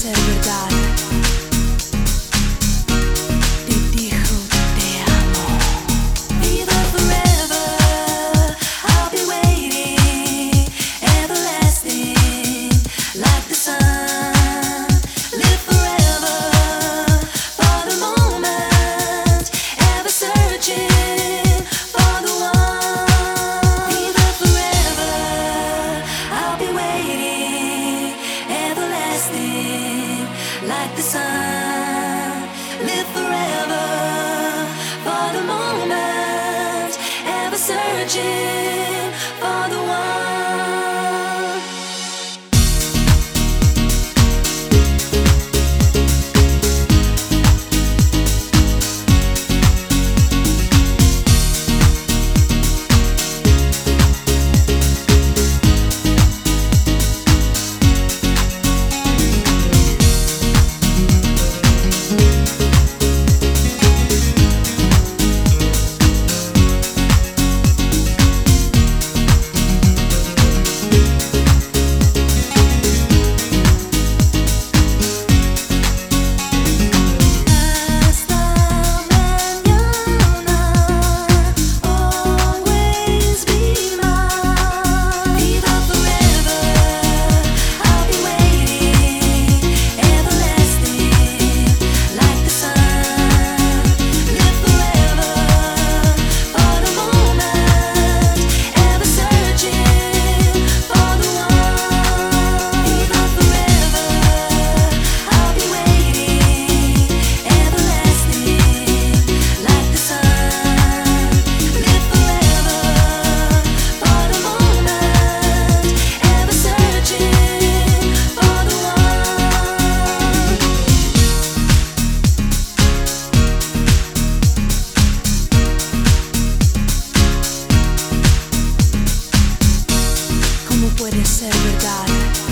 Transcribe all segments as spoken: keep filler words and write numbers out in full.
ser verdad. Te dijo te amo. Be there forever. I'll be waiting, everlasting, like the sun. Live forever for the moment, ever searching for the one. Be there forever. I'll be waiting, everlasting, like the sun. Live forever for the moment, ever searching for the one. Puede ser verdad.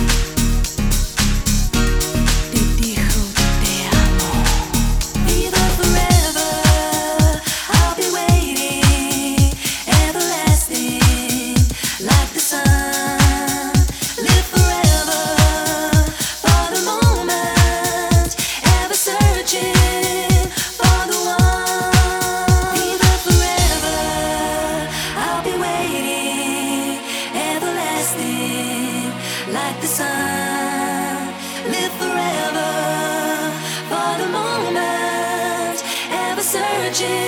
Te dijo te amo. Be there forever. I'll be waiting, everlasting, like the sun. Live forever for the moment, ever searching for the one. Be there forever. I'll be waiting, everlasting, like the sun. Live forever for the moment, ever searching